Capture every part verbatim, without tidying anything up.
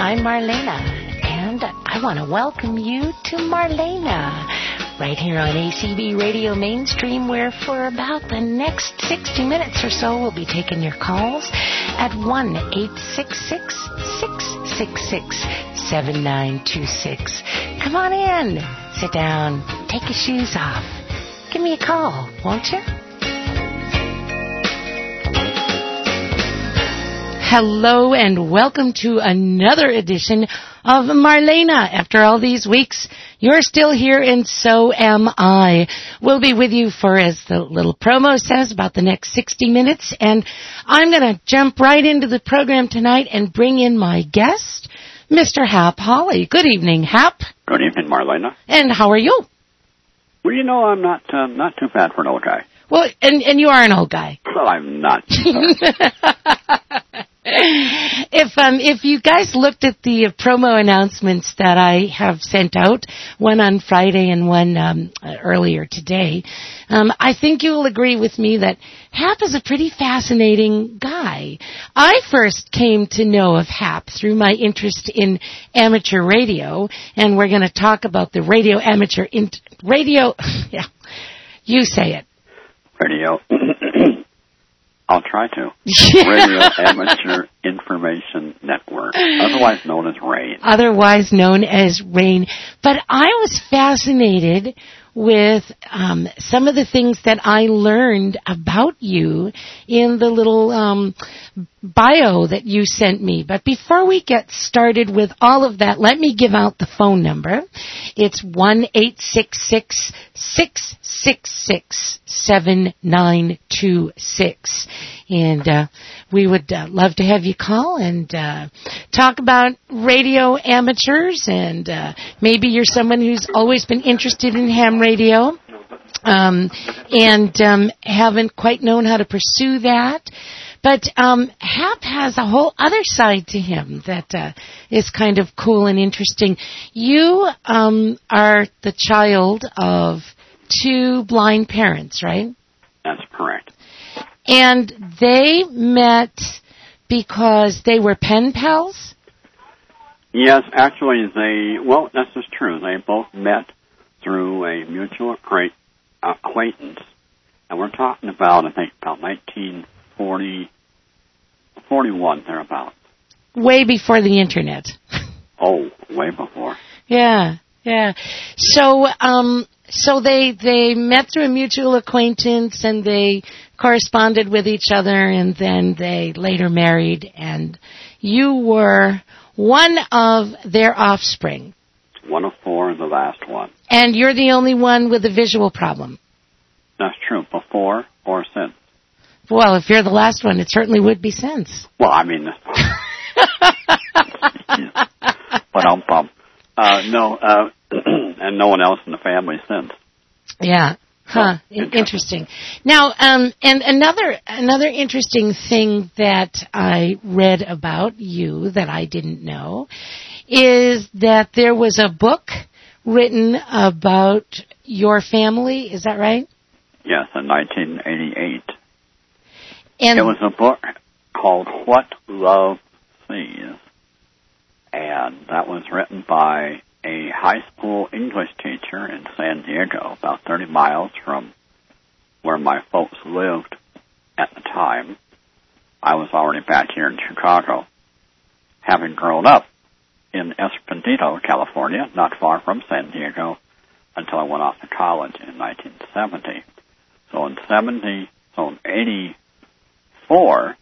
I'm Marlena, and I want to welcome you to Marlena, right here on A C B Radio Mainstream, where for about the next sixty minutes or so, we'll be taking your calls at one eight six six, six six six, seven nine two six. Come on in, sit down, take your shoes off. Give me a call, won't you? Hello and welcome to another edition of Marlena. After all these weeks, you're still here and so am I. We'll be with you for, as the little promo says, about the next sixty minutes. And I'm going to jump right into the program tonight and bring in my guest, Mister Hap Holly. Good evening, Hap. Good evening, Marlena. And how are you? Well, you know, I'm not uh, not too bad for an old guy. Well, and, and you are an old guy. Well, I'm not. If um if you guys looked at the uh, promo announcements that I have sent out, one on Friday and one um, uh, earlier today, um, I think you will agree with me that Hap is a pretty fascinating guy. I first came to know of Hap through my interest in amateur radio, and we're going to talk about the radio amateur in, radio. Yeah, you say it. Radio. I'll try to. Radio Amateur Information Network, otherwise known as RAIN. Otherwise known as RAIN. But I was fascinated with um, some of the things that I learned about you in the little um, bio that you sent me. But before we get started with all of that, let me give out the phone number. It's one eight six six, six six six, seven nine two six. And uh, we would uh, love to have you call and uh, talk about radio amateurs, and uh, maybe you're someone who's always been interested in ham radio um, and um, haven't quite known how to pursue that. But um, Hap has a whole other side to him that uh, is kind of cool and interesting. You um, are the child of two blind parents, right? That's correct. And they met because they were pen pals? Yes, actually, they, well, this is true. They both met through a mutual acquaintance. And we're talking about, I think, about nineteen forty, forty-one, thereabouts. Way before the Internet. Oh, way before. Yeah, yeah. So, um, so they, they met through a mutual acquaintance, and they corresponded with each other, and then they later married, and you were one of their offspring. One of four, the last one. And you're the only one with a visual problem. That's true, before or since. Well, if you're the last one, it certainly would be since. Well, I mean, but um, um, uh, no, uh, and no one else in the family since. Yeah. Huh. Oh, interesting. interesting. Now, um, and another another interesting thing that I read about you that I didn't know is that there was a book written about your family. Is that right? Yes, in nineteen eighty-eight. And it was a book called What Love Sees, and that was written by a high school English teacher in San Diego, about thirty miles from where my folks lived at the time. I was already back here in Chicago, having grown up in Escondido, California, not far from San Diego, until I went off to college in nineteen seventy. So in seventy, so in eighty-four,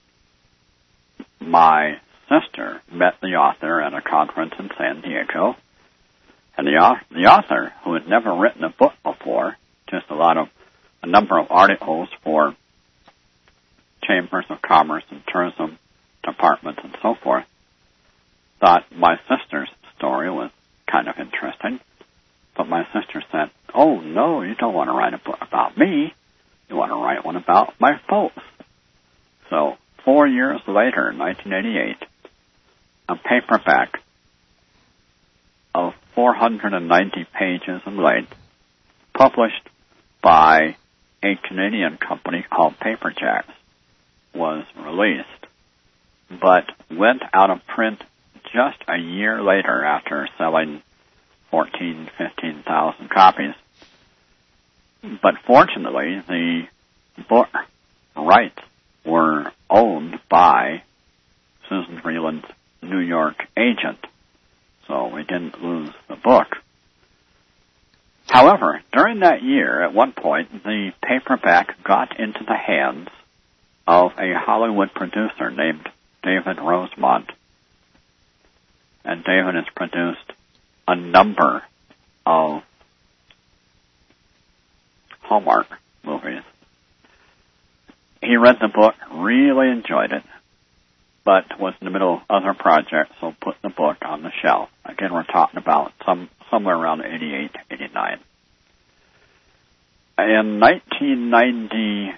my sister met the author at a conference in San Diego. And the, the author, who had never written a book before, just a lot of, a number of articles for chambers of commerce and tourism departments and so forth, thought my sister's story was kind of interesting. But my sister said, oh, no, you don't want to write a book about me. You want to write one about my folks. So four years later, in nineteen eighty-eight, a paperback of four hundred ninety pages in length, published by a Canadian company called Paperjacks, was released, but went out of print just a year later, after selling fourteen, fifteen thousand copies. But fortunately, the book rights were owned by Susan Freeland's New York agent, so we didn't lose the book. However, during that year, at one point, the paperback got into the hands of a Hollywood producer named David Rosemont. And David has produced a number of Hallmark movies. He read the book, really enjoyed it, but was in the middle of other projects, so put the book on the shelf. Again, we're talking about some somewhere around eighty-eight, eighty-nine. In nineteen ninety-five,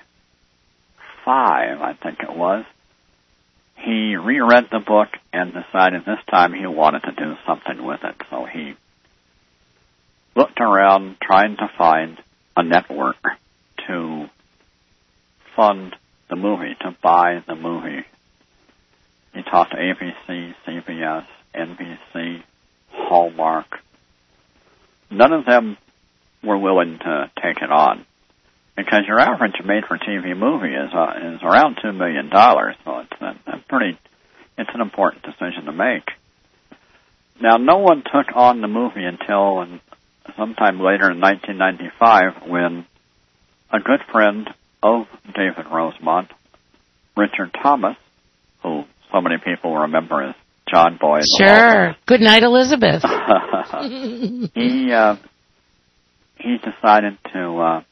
I think it was, he reread the book and decided this time he wanted to do something with it. So he looked around trying to find a network to fund the movie, to buy the movie. He talked to A B C, C B S, N B C, Hallmark. None of them were willing to take it on, because your average made-for-T V movie is uh, is around two million dollars, so it's a, a pretty, it's an important decision to make. Now, no one took on the movie until sometime later in nineteen ninety-five, when a good friend of David Rosemont, Richard Thomas, who so many people remember as John Boy. Sure. Good night, Elizabeth. he uh, he decided to uh,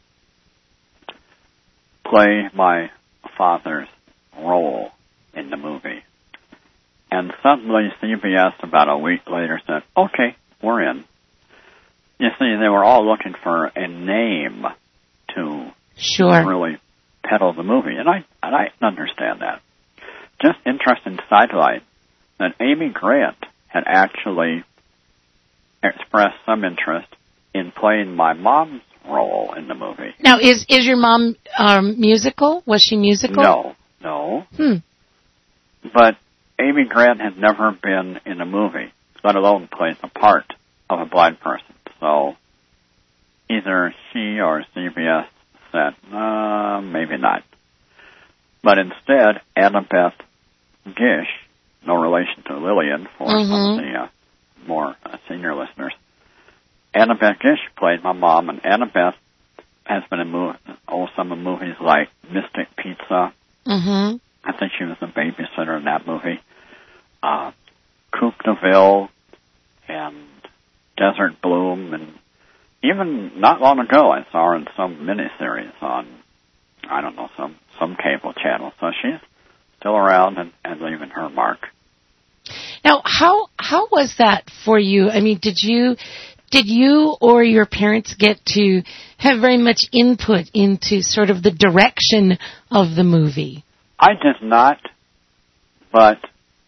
play my father's role in the movie. And suddenly C B S, about a week later, said, okay, we're in. You see, they were all looking for a name to sure. really peddle the movie, and I and I understand that. Just interesting sidelight that Amy Grant had actually expressed some interest in playing my mom's role in the movie. Now, is is your mom um, musical? Was she musical? No, no. Hmm. But Amy Grant had never been in a movie, let alone plays a part of a blind person. So either she or C B S said, uh, maybe not. But instead, Annabeth Gish, no relation to Lillian for mm-hmm. some of the uh, more uh, senior listeners, Annabeth Gish played my mom, and Annabeth has been in mov- oh, some of movies like Mystic Pizza. Mm-hmm. I think she was a babysitter in that movie. Uh, Coupe de Ville and Desert Bloom, and even not long ago I saw her in some miniseries on, I don't know, some, some cable channel. So she's still around and, and leaving her mark. Now, how how was that for you? I mean, did you did you or your parents get to have very much input into sort of the direction of the movie? I did not, but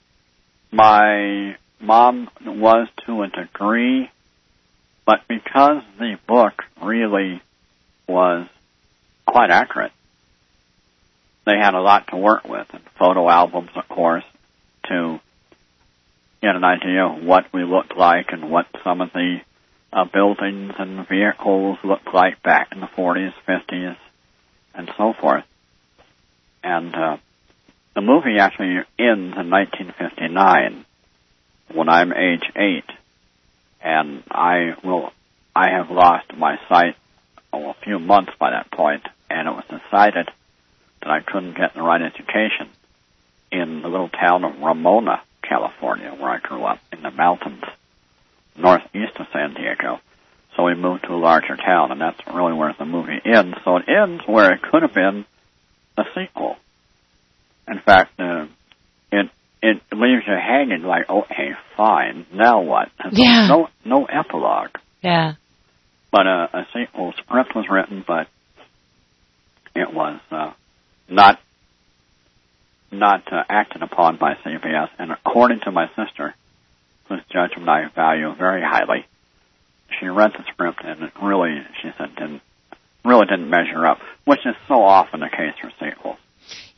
my mom was to a degree, but because the book really was quite accurate, they had a lot to work with, and photo albums, of course, to get an idea of what we looked like and what some of the uh, buildings and vehicles looked like back in the forties, fifties, and so forth. And uh, the movie actually ends in nineteen fifty-nine, when I'm age eight, and I will I have lost my sight oh, a few months by that point, and it was decided that I couldn't get the right education in the little town of Ramona, California, where I grew up in the mountains northeast of San Diego. So we moved to a larger town, and that's really where the movie ends. So it ends where it could have been a sequel. In fact, uh, it it leaves you hanging like, okay, fine, now what? And yeah. No no epilogue. Yeah. But uh, a sequel script was written, but it was uh, not not uh, acted upon by C B S. And according to my sister, whose judgment I value very highly, she read the script and it really, she said, didn't really didn't measure up, which is so often the case for sequels.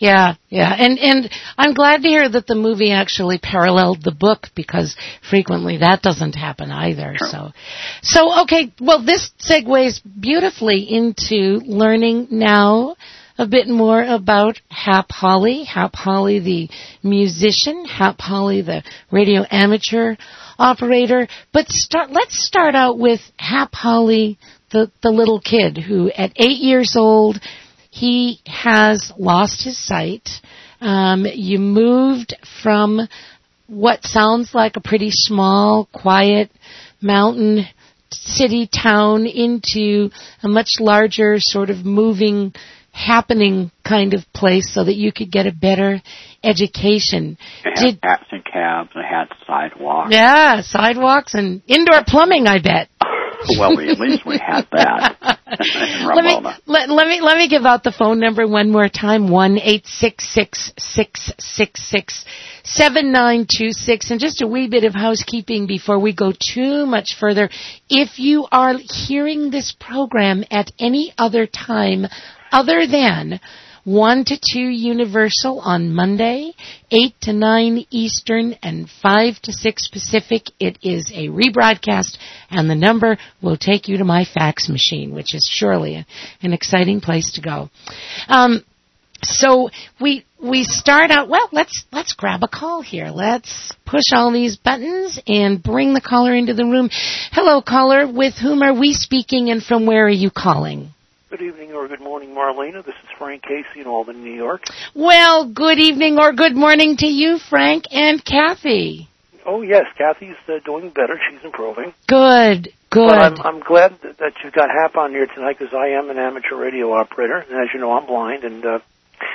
Yeah, yeah, and and I'm glad to hear that the movie actually paralleled the book, because frequently that doesn't happen either. Sure. So, so okay, well, this segues beautifully into learning now a bit more about Hap Holly, Hap Holly the musician, Hap Holly the radio amateur operator. But start, let's start out with Hap Holly, the the little kid who, at eight years old, he has lost his sight. Um, you moved from what sounds like a pretty small, quiet mountain city town into a much larger sort of moving, happening kind of place so that you could get a better education. They had Did, taxi cabs, they had sidewalks. yeah, sidewalks and indoor plumbing, I bet. Well, we, at least we had that. let me let, let me let me give out the phone number one more time: one eight six six six six six seven nine two six. And just a wee bit of housekeeping before we go too much further. If you are hearing this program at any other time other than one to two Universal on Monday, eight to nine Eastern, and five to six Pacific, it is a rebroadcast, and the number will take you to my fax machine, which is surely a, an exciting place to go. Um, so we we start out, well, let's let's grab a call here. Let's push all these buttons and bring the caller into the room. Hello, caller. With whom are we speaking, and from where are you calling? Good evening or good morning, Marlena. This is Frank Casey in Albany, New York. Well, good evening or good morning to you, Frank, and Kathy. Oh, yes, Kathy's uh, doing better. She's improving. Good, good. But I'm, I'm glad that, that you've got Hap on here tonight, because I am an amateur radio operator, and as you know, I'm blind, and uh,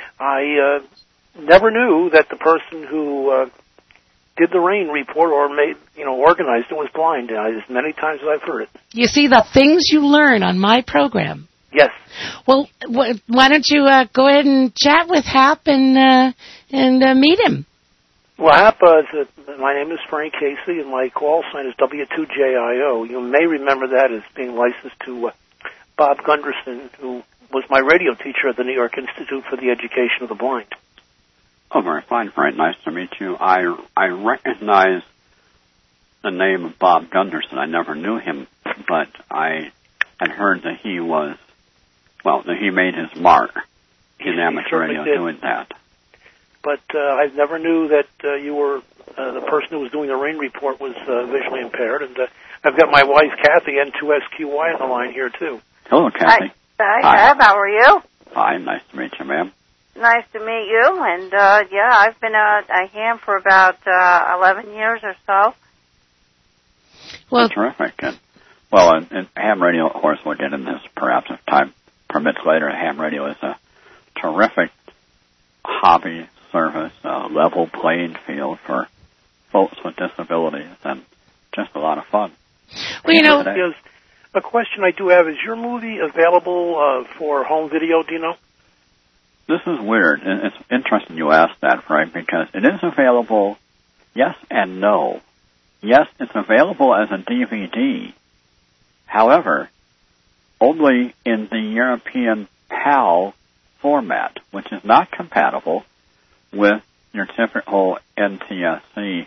I uh, never knew that the person who uh, did the rain report or made, you know, organized it was blind, uh, as many times as I've heard it. You see, the things you learn on my program. Yes. Well, wh- why don't you uh, go ahead and chat with Hap and uh, and uh, meet him? Well, Hap, uh, is a, my name is Frank Casey, and my call sign is W two J I O. You may remember that as being licensed to uh, Bob Gunderson, who was my radio teacher at the New York Institute for the Education of the Blind. Oh, very fine, Frank. Nice to meet you. I, I recognize the name of Bob Gunderson. I never knew him, but I had heard that he was, well, that he made his mark in He- amateur he radio did. doing that. But uh, I never knew that uh, you were uh, the person who was doing the rain report was uh, visually impaired. And uh, I've got my wife, Kathy, N two S Q Y on the line here, too. Hello, Kathy. Hi, Hi. Hap. How are you? Fine. Nice to meet you, ma'am. Nice to meet you. And, uh, yeah, I've been a, a ham for about uh, eleven years or so. Well, Oh, terrific. And, well, and, and ham radio, of course, we'll get in this perhaps if time permits later. Ham radio is a terrific hobby service, a level playing field for folks with disabilities, and just a lot of fun. well, you know, Is, a question I do have, is your movie available uh, for home video, do you know? This is weird. and It's interesting you asked that, Frank, because it is available, yes and no. Yes, it's available as a D V D. However, only in the European PAL format, which is not compatible with your typical N T S C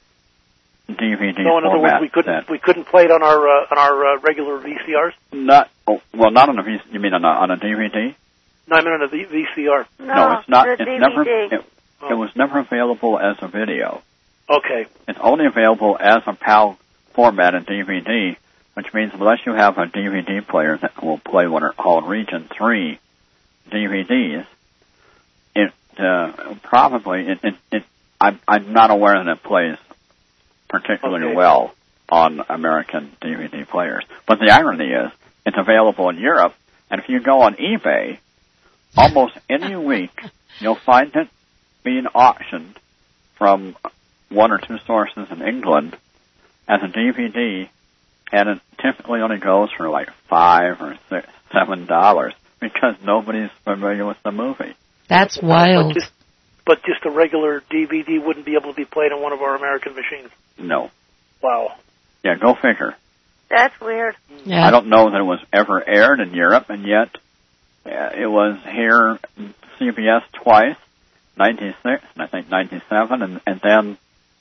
D V D No, in other words, format. we couldn't that we couldn't play it on our uh, on our uh, regular V C Rs. not oh, well, not on a V C. You mean on a, on a D V D? No, I mean on a v- VCR. No, no, it's not. the It's D V D. never. It, it was never available as a video. Okay. It's only available as a PAL format in D V D, which means unless you have a D V D player that will play what are called Region three D V Ds, it uh, probably, it, it, it, I'm, I'm not aware that it plays particularly Okay. well on American D V D players. But the irony is, it's available in Europe, and if you go on eBay, almost any week, you'll find it being auctioned from one or two sources in England as a D V D, and it typically only goes for like five or six, seven dollars because nobody's familiar with the movie. that's But wild. just, but just a regular D V D wouldn't be able to be played on one of our American machines. No. Wow. Yeah, go figure. That's weird. Yeah. I don't know that it was ever aired in Europe, and yet uh, it was here, C B S twice, ninety-six and I think ninety-seven, and, and then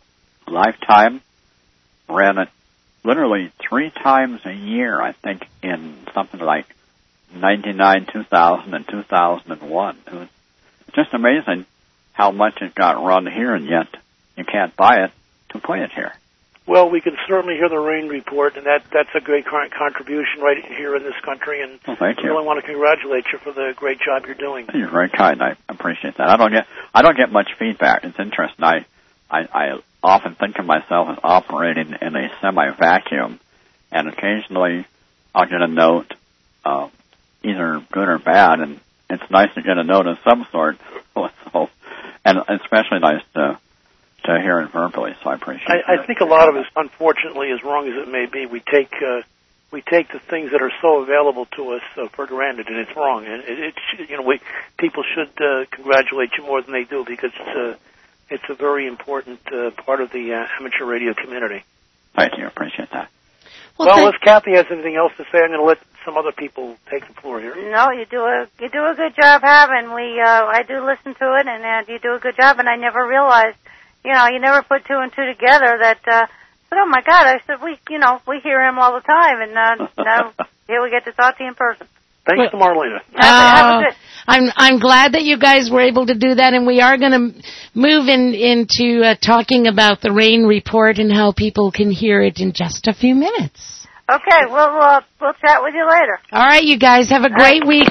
Lifetime ran it literally three times a year, I think, in something like ninety-nine, two thousand, and two thousand one. It was just amazing how much it got run here, and yet you can't buy it to play it here. Well, we can certainly hear the Rain Report, and that that's a great contribution right here in this country. And well, thank I you. really want to congratulate you for the great job you're doing. You're very kind. I appreciate that. I don't get I don't get much feedback. It's interesting. I I, I often think of myself as operating in a semi-vacuum, and occasionally I'll get a note, uh, either good or bad, and it's nice to get a note of some sort. So, and especially nice to to hear it verbally. So I appreciate it. I, I think a lot of us, unfortunately, as wrong as it may be, we take uh, we take the things that are so available to us uh, for granted, and it's wrong. And it, it you know, we people should uh, congratulate you more than they do, because it's a it's a very important uh, part of the uh, amateur radio community. Thank you. I appreciate that. Well, well if Kathy has anything else to say, I'm going to let some other people take the floor here. No, you do a you do a good job, having we uh, I do listen to it, and uh, you do a good job. And I never realized, you know, you never put two and two together. That uh, but oh my God, I said we you know we hear him all the time, and uh, now here we get to talk to you in person. Thanks to Marlena. Uh, have a good. I'm I'm glad that you guys were able to do that, and we are going to move in into uh, talking about the Rain Report and how people can hear it in just a few minutes. Okay, we'll uh, we'll chat with you later. All right, you guys have a great week.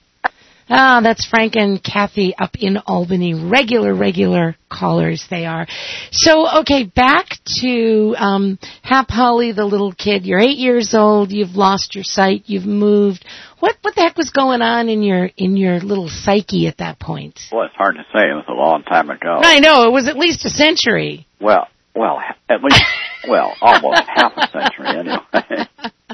Ah, that's Frank and Kathy up in Albany. Regular, regular callers they are. So, okay, back to um, Hap Holly, the little kid. You're eight years old. You've lost your sight. You've moved. What what the heck was going on in your in your little psyche at that point? Well, it's hard to say. It was a long time ago. I know. It was at least a century. Well, well, at least, well, almost half a century anyway.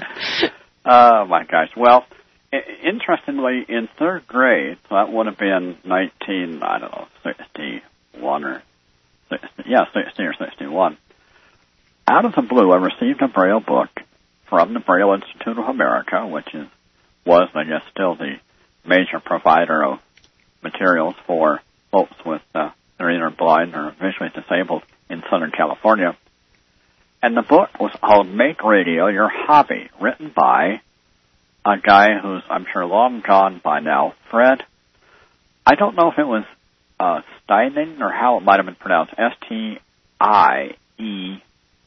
Oh, my gosh. Well, interestingly, in third grade, so that would have been nineteen, I don't know, sixty-one or, sixty, yeah, sixty or sixty-one. Out of the blue, I received a Braille book from the Braille Institute of America, which is, was, I guess, still the major provider of materials for folks with, uh, that are either blind or visually disabled in Southern California. And the book was called Make Radio Your Hobby, written by a guy who's, I'm sure, long gone by now, Fred. I don't know if it was uh, Steining or how it might have been pronounced, S T I E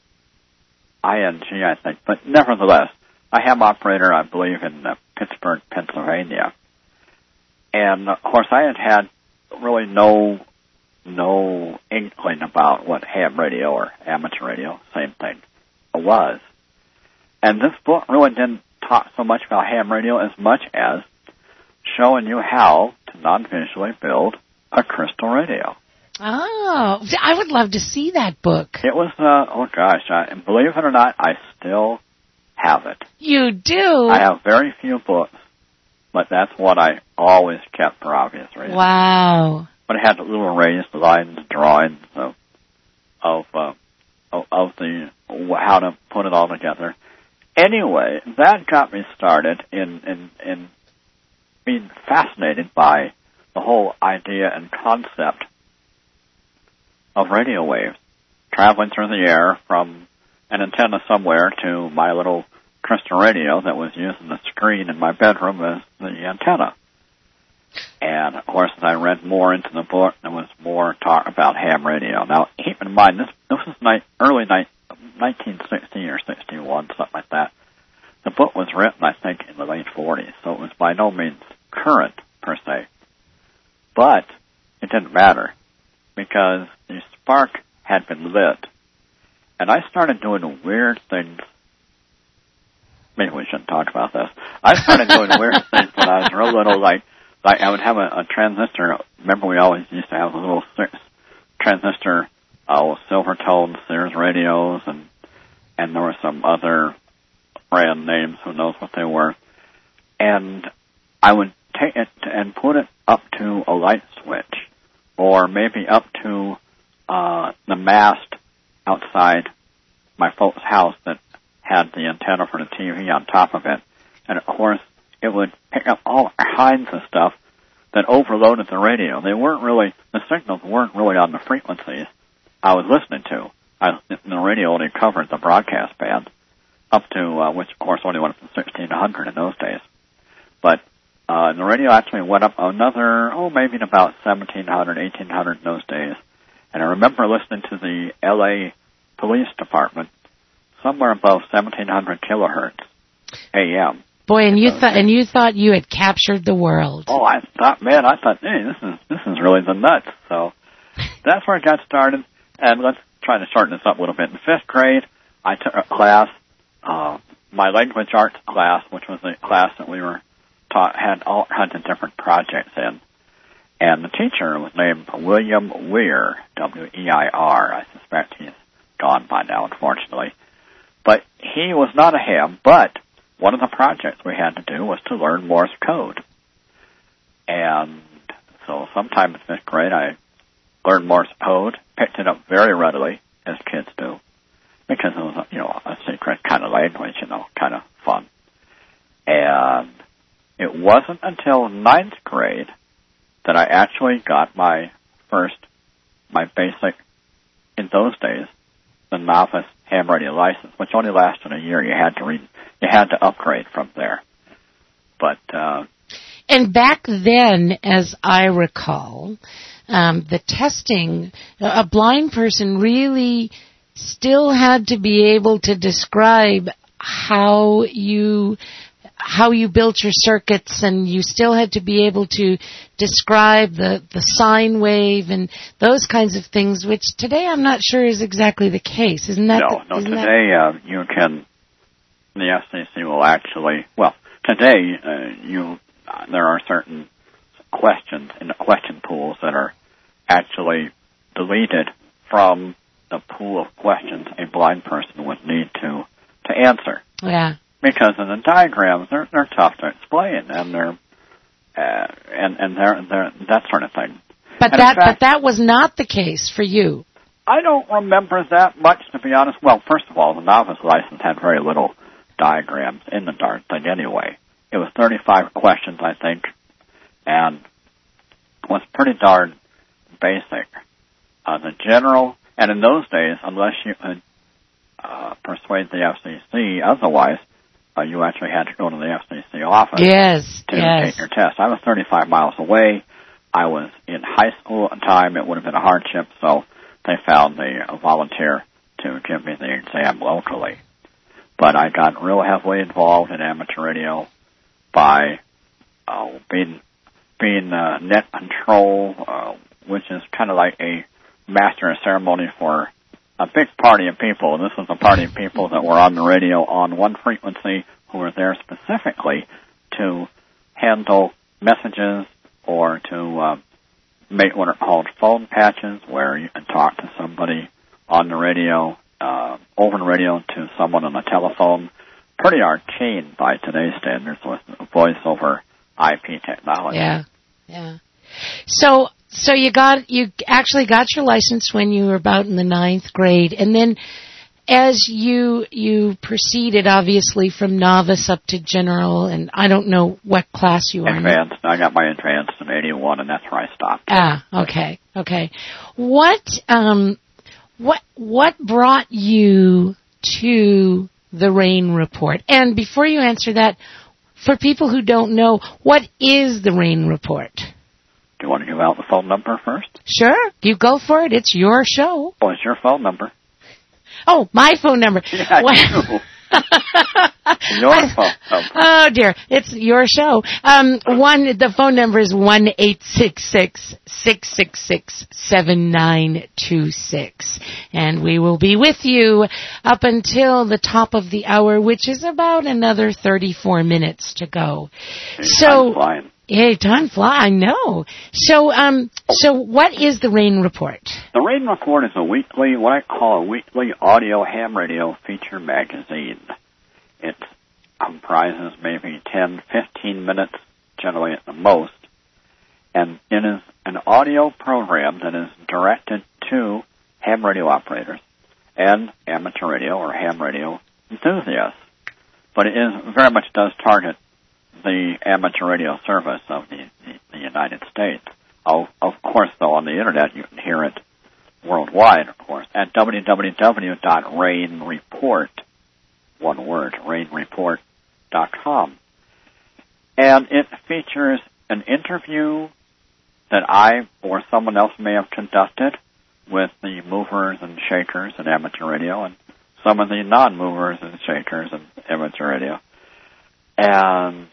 I N G, I think. But nevertheless, a ham operator, I believe, in uh, Pittsburgh, Pennsylvania. And, of course, I had had really no no inkling about what ham radio or amateur radio, same thing, was. And this book really didn't talk so much about ham radio as much as showing you how to non-visually build a crystal radio. Oh, I would love to see that book. It was, uh, oh gosh, I, believe it or not, I still have it. You do? I have very few books, but that's what I always kept for obvious reasons. Wow. But it had little raised lines, drawings of, of, uh, of, of the, how to put it all together. Anyway, that got me started in, in, in being fascinated by the whole idea and concept of radio waves, traveling through the air from an antenna somewhere to my little crystal radio that was using the screen in my bedroom as the antenna. And, of course, as I read more into the book, there was more talk about ham radio. Now, keep in mind, this, this was ni- early ni- nineteen sixty or sixty-one, something like that. The book was written, I think, in the late forties, so it was by no means current, per se. But it didn't matter, because the spark had been lit. And I started doing weird things. Maybe we shouldn't talk about this. I started doing weird things when I was real little, like, like I would have a, a transistor. Remember, we always used to have a little six transistor, uh, Silvertone Sears radios, and and there were some other brand names, who knows what they were. And I would take it and put it up to a light switch, or maybe up to uh, the mast outside my folks' house that had the antenna for the T V on top of it. And, of course, it would pick up all kinds of stuff that overloaded the radio. They weren't really, the signals weren't really on the frequencies I was listening to. I, the radio only covered the broadcast band up to, uh, which of course only went from sixteen hundred in those days. But uh, the radio actually went up another, oh, maybe in about seventeen hundred, eighteen hundred in those days. And I remember listening to the L A Police Department somewhere above seventeen hundred kilohertz A M. Boy, and you thought and you thought you had captured the world. Oh, I thought, man, I thought, hey, this is this is really the nuts. So that's where I got started. And let's try to shorten this up a little bit. In fifth grade, I took a class, uh, my language arts class, which was a class that we were taught had all kinds of different projects in. And the teacher was named William Weir, W E I R. I suspect he's gone by now, unfortunately. But he was not a ham, but one of the projects we had to do was to learn Morse code. And so sometime in fifth grade, I learned Morse code, picked it up very readily, as kids do, because it was, you know, a secret kind of language, you know, kind of fun. And it wasn't until ninth grade that I actually got my first, my basic, in those days, the novice ham radio license, which only lasted a year. You had to read, you had to upgrade from there. But uh, and back then, as I recall, um, the testing, a blind person really still had to be able to describe how you how you built your circuits, and you still had to be able to describe the, the sine wave and those kinds of things, which today I'm not sure is exactly the case. Isn't that? No, the, no. isn't Today that... uh, you can, the F C C will actually, well, today uh, you uh, there are certain questions in the question pools that are actually deleted from the pool of questions a blind person would need to to answer. Yeah. Because of the diagrams, they're they're tough to explain, and they're uh, and and they're they're that sort of thing. But and that fact, but that was not the case for you. I don't remember that much, to be honest. Well, first of all, the novice license had very little diagrams in the darn thing anyway. It was thirty-five questions, I think, and was pretty darn basic. Uh, the general, and in those days, unless you could uh, persuade the F C C otherwise, Uh, you actually had to go to the F C C office yes, to yes. take your test. I was thirty-five miles away. I was in high school at the time. It would have been a hardship, so they found a, a volunteer to give me the exam locally. But I got real heavily involved in amateur radio by uh, being being uh, net control, uh, which is kind of like a master of ceremony for a big party of people. This was a party of people that were on the radio on one frequency who were there specifically to handle messages or to uh, make what are called phone patches, where you can talk to somebody on the radio, uh, over the radio to someone on the telephone. Pretty arcane by today's standards with voice over I P technology. Yeah, yeah. So, so you got, you actually got your license when you were about in the ninth grade, and then as you, you proceeded obviously from novice up to general, and I don't know what class you are in. Advanced. I got my advanced in eighty-one, and that's where I stopped. Ah, okay, okay. What, um, what, what brought you to the Rain Report? And before you answer that, for people who don't know, what is the Rain Report? Do you want to give out the phone number first? Sure. You go for it. It's your show. Well, it's your phone number. Oh, my phone number. Yeah, well, you. Your phone number. Oh, dear. It's your show. Um, one, the phone number is one eight six six, six six six, seven nine two six. And we will be with you up until the top of the hour, which is about another thirty-four minutes to go. Hey, so, time's flying. Hey, time fly, I know. So, um, so what is the Rain Report? The Rain Report is a weekly, what I call a weekly audio ham radio feature magazine. It comprises maybe ten, fifteen minutes, generally at the most, and it is an audio program that is directed to ham radio operators and amateur radio or ham radio enthusiasts. But it is very much does target the amateur radio service of the, the, the United States. Oh, of course, though, on the Internet, you can hear it worldwide, of course, at w w w dot rain report, one word, rain report dot com. And it features an interview that I or someone else may have conducted with the movers and shakers in amateur radio and some of the non-movers and shakers in amateur radio. And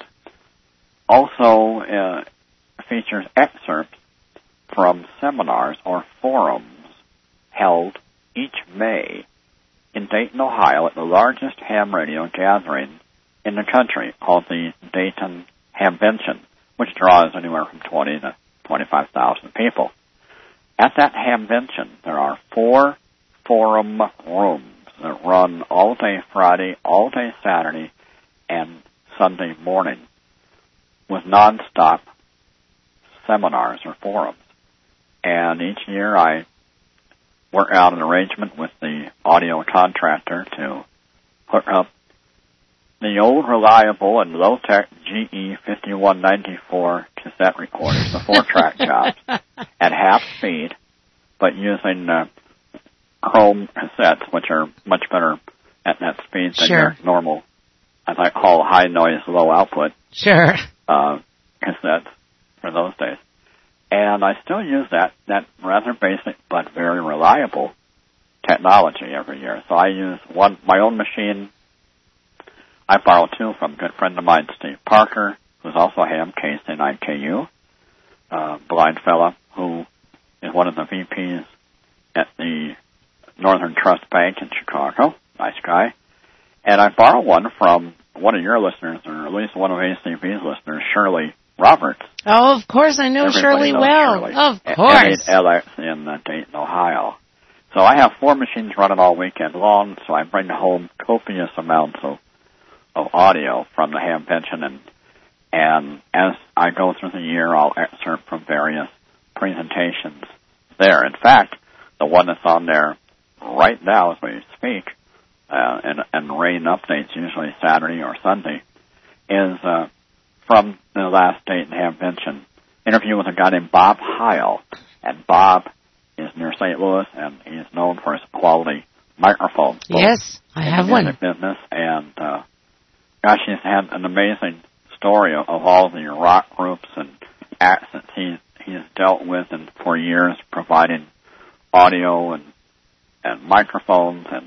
also uh, features excerpts from seminars or forums held each May in Dayton, Ohio, at the largest ham radio gathering in the country, called the Dayton Hamvention, which draws anywhere from twenty to twenty-five thousand people. At that Hamvention, there are four forum rooms that run all day Friday, all day Saturday, and Sunday morning with nonstop seminars or forums. And each year I work out an arrangement with the audio contractor to hook up the old, reliable, and low-tech G E fifty-one ninety-four cassette recorders, the four-track jobs, at half speed, but using uh, Chrome cassettes, which are much better at that speed than Sure. your normal, as I call high-noise, low-output Sure. uh, cassettes for those days. And I still use that, that rather basic but very reliable technology every year. So I use one my own machine. I borrow two from a good friend of mine, Steve Parker, who's also ham, K C nine K U, uh, blind fella, who is one of the V Ps at the Northern Trust Bank in Chicago. Nice guy. And I borrow one from one of your listeners, or at least one of A C B's listeners, Shirley Roberts. Oh, of course, I know Everybody Shirley knows well. Shirley. Of M course. eight L X in uh, Dayton, Ohio. So I have four machines running all weekend long, so I bring home copious amounts of, of audio from the Hamvention, and and as I go through the year, I'll excerpt from various presentations there. In fact, the one that's on there right now as we speak, uh, and, and rain updates, usually Saturday or Sunday, is uh, from the last Dayton Hamvention interview with a guy named Bob Heil. And Bob is near Saint Louis, and he's known for his quality microphones. Yes, I have in the one. music business, and uh, gosh, he's had an amazing story of, of all the rock groups and acts that he's he's dealt with, and for years providing audio and and microphones and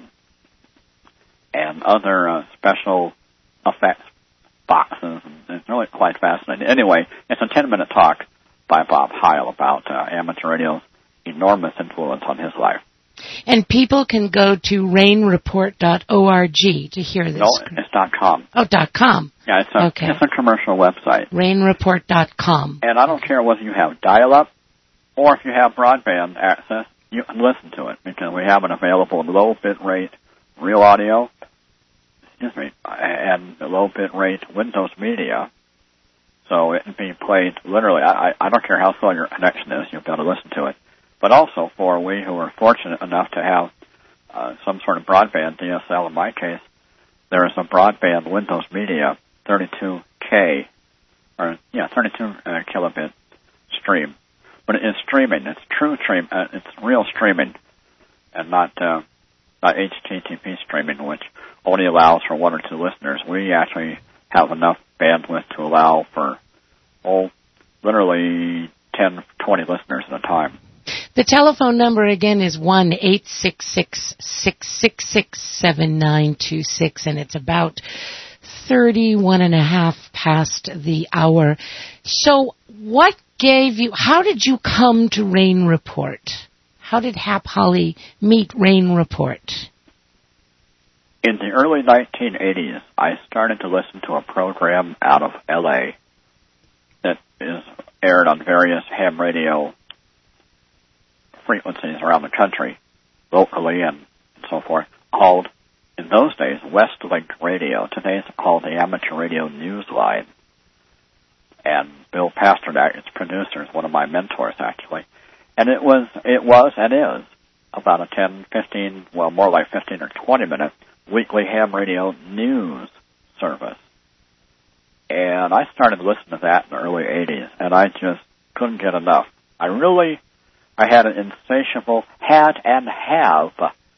and other uh, special effects boxes. And it's really quite fascinating. Anyway, it's a ten-minute talk by Bob Heil about uh, amateur radio's enormous influence on his life. And people can go to rain report dot org to hear this. No, it's .com. Oh, dot .com. Yeah, it's a, Okay. it's a commercial website. rain report dot com. And I don't care whether you have dial-up or if you have broadband access, you can listen to it, because we have it available in low bit rate real audio, excuse me, and low bit rate Windows Media. So it can be played literally. I, I don't care how slow your connection is, you'll be able to listen to it. But also for we who are fortunate enough to have uh, some sort of broadband, D S L in my case, there is a broadband Windows Media thirty-two K, or yeah, thirty-two uh, kilobit stream. But it is streaming. It's true stream. Uh, it's real streaming, and not uh, not H T T P streaming, which only allows for one or two listeners. We actually have enough bandwidth to allow for oh, literally ten, twenty listeners at a time. The telephone number again is one eight six six, six six six, seven nine two six, and it's about thirty-one and a half past the hour. So what gave you, how did you come to Rain Report? How did Hap Holly meet Rain Report? In the early nineteen eighties, I started to listen to a program out of L A that is aired on various ham radio frequencies around the country, locally and so forth, called, in those days, Westlink Radio. Today it's called the Amateur Radio Newsline. And Bill Pasternak, its producer, is one of my mentors, actually. And it was, it was and is about a ten, fifteen, well, more like fifteen or twenty minute weekly ham radio news service. and I started listening to that in the early eighties, and I just couldn't get enough. I really, I had an insatiable, had and have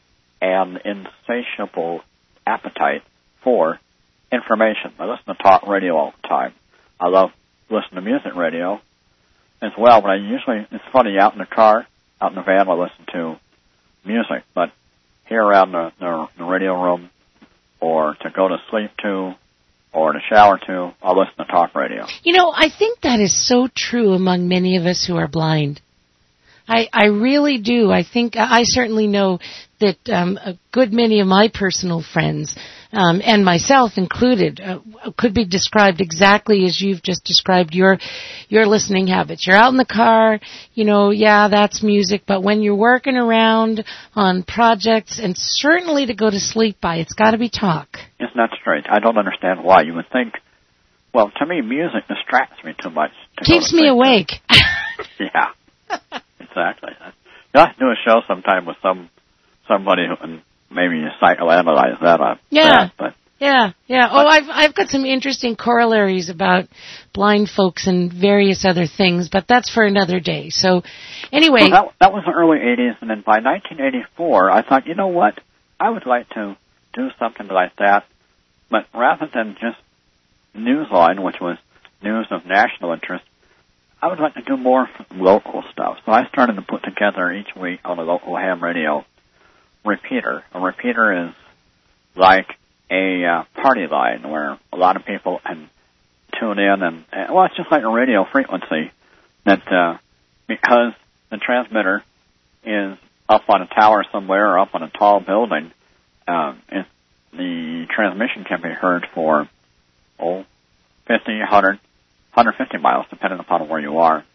an insatiable appetite for information. I listen to talk radio all the time. I love listening to music radio as well, but I usually, it's funny, out in the car, out in the van, I listen to music, but here around the, the, the radio room, or to go to sleep to, or to shower to, I'll listen to talk radio. You know, I think that is so true among many of us who are blind. I, I really do. I think, I certainly know that um, a good many of my personal friends, um, and myself included, uh, could be described exactly as you've just described your your listening habits. You're out in the car, you know, yeah, that's music, but when you're working around on projects, and certainly to go to sleep by, it's got to be talk. Isn't that strange? I don't understand why. You would think, well, to me, music distracts me too much. To Keeps go to me sleep awake. Yeah. Exactly. Yeah, I do a show sometime with some somebody who, and maybe you psychoanalyze that on Yeah. that, but Yeah, yeah. Oh, I've I've got some interesting corollaries about blind folks and various other things, but that's for another day. So, anyway, well, that that was the early eighties, and then by nineteen eighty-four, I thought, you know what, I would like to do something like that, but rather than just Newsline, which was news of national interest, I would like to do more local stuff. So I started to put together each week on a local ham radio repeater. A repeater is like a uh, party line where a lot of people can tune in, and, and well, it's just like a radio frequency that uh, because the transmitter is up on a tower somewhere or up on a tall building, um, it, the transmission can be heard for oh, fifty, one hundred, one hundred fifty miles, depending upon where you are.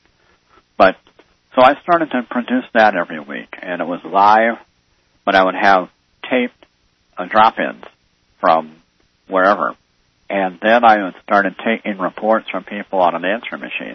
But so I started to produce that every week, and it was live, but I would have taped uh, drop-ins from wherever. And then I started taking reports from people on an answering machine.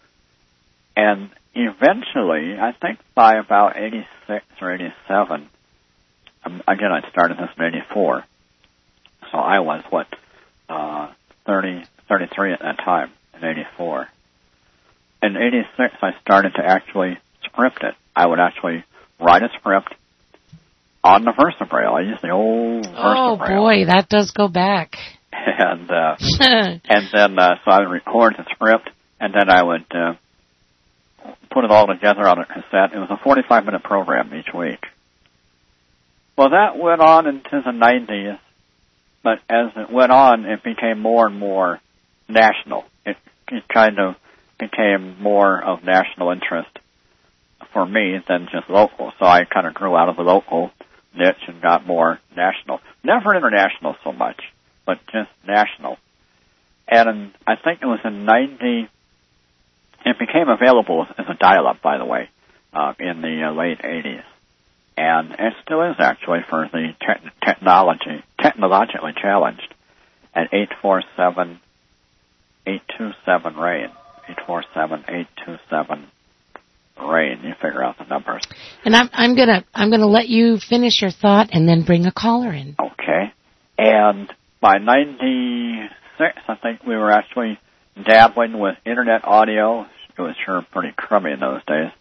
And eventually, I think by about eighty-six or eighty-seven, um, again, I started this in eighty-four. So I was, what, uh, thirty, thirty-three at that time, in eighty-four. In eighty-six, I started to actually script it. I would actually write a script on the VersaBraille. I used the old VersaBraille. oh boy, that does go back. And uh, and then uh, so I would record the script, and then I would uh, put it all together on a cassette. It was a forty-five minute program each week. Well, that went on into the nineties, but as it went on, it became more and more national. It, it kind of became more of national interest for me than just local. So I kind of grew out of the local niche and got more national. Never international so much, but just national. And in, I think it was in ninety, it became available as a dial-up, by the way, uh, in the uh, late eighties. And it still is, actually, for the te- technology, technologically challenged at eight four seven, eight two seven, RAIN. eight four seven, eight two seven, RAIN. You figure out the numbers. And I'm, I'm gonna I'm gonna let you finish your thought and then bring a caller in. Okay. And by ninety-six, I think we were actually dabbling with internet audio. It was sure pretty crummy in those days.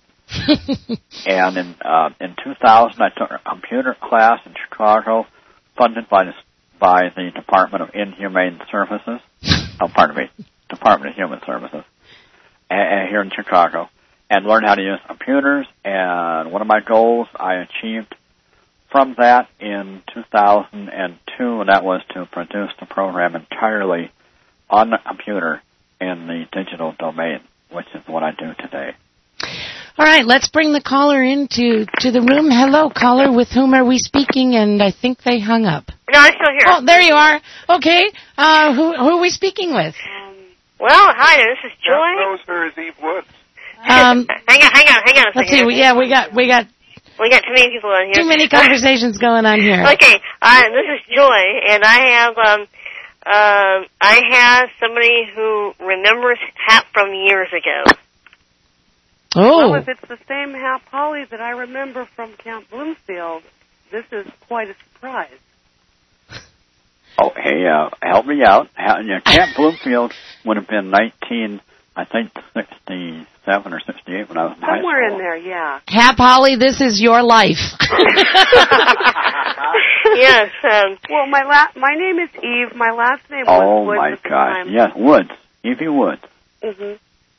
And in uh, in two thousand, I took a computer class in Chicago, funded by the, by the Department of Inhumane Services. Oh, pardon me, Department of Human Services, and, here in Chicago, and learned how to use computers. And one of my goals I achieved from that in two thousand two, and that was to produce the program entirely on the computer in the digital domain, which is what I do today. All right, let's bring the caller into to the room. Hello, caller. With whom are we speaking? And I think they hung up. No, I'm still here. Oh, there you are. Okay. Uh, who who are we speaking with? Um, well, hi, this is Joy. That knows her as Eve Woods. Um, hang on, hang on, hang on a second. let's see. We, yeah, we got we got we got too many people on here. too many conversations going on here. Okay, uh, this is Joy, and I have um, um, I have somebody who remembers Hap from years ago. Oh. Well, if it's the same Hap Holly that I remember from Camp Bloomfield, this is quite a surprise. Oh, hey, uh, help me out. How, you know, Camp Bloomfield would have been nineteen, I think, sixty-seven or sixty-eight when I was in high school. Somewhere in there, yeah. Hap Holly, this is your life. Yes. Um, Well, my la- my name is Eve. My last name Oh, was Woods my at the gosh. time. Yes, Woods. Evie Woods. hmm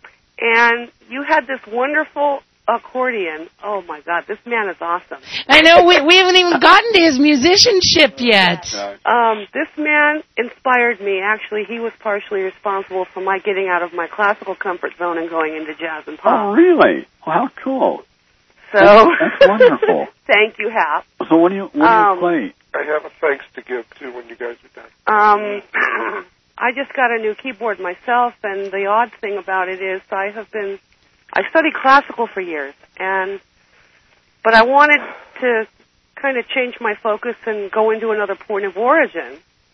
And you had this wonderful accordion. Oh, my God. This man is awesome. I know, we, we haven't even gotten to his musicianship yet. Um, this man inspired me. Actually, he was partially responsible for my getting out of my classical comfort zone and going into jazz and Oh, pop. really? Well, how cool. So That's wonderful. Thank you, Hap. So what do you, what do you Um, play? I have a thanks to give, too, when you guys are done. Um, I just got a new keyboard myself, and the odd thing about it is I have been, I studied classical for years, and but I wanted to kind of change my focus and go into another point of origin.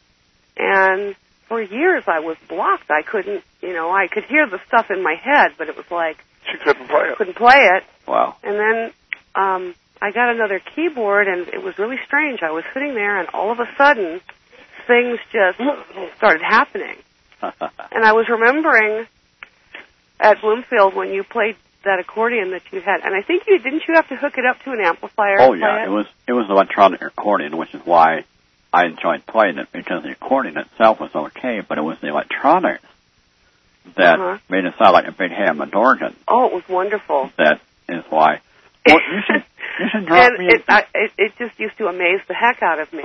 And for years I was blocked. I couldn't, you know, I could hear the stuff in my head, but it was like She couldn't play it. couldn't play it. Wow. And then um, I got another keyboard, and it was really strange. I was sitting there, and all of a sudden, things just started happening. And I was remembering at Bloomfield when you played that accordion that you had, and I think you didn't you have to hook it up to an amplifier? Oh to yeah, play it was it was electronic accordion, which is why I enjoyed playing it, because the accordion itself was okay, but it was the electronics that Uh-huh. made it sound like a big Hammond organ. Oh, it was wonderful. That is why. Well, you should you should drop and me. it, I, it it just used to amaze the heck out of me,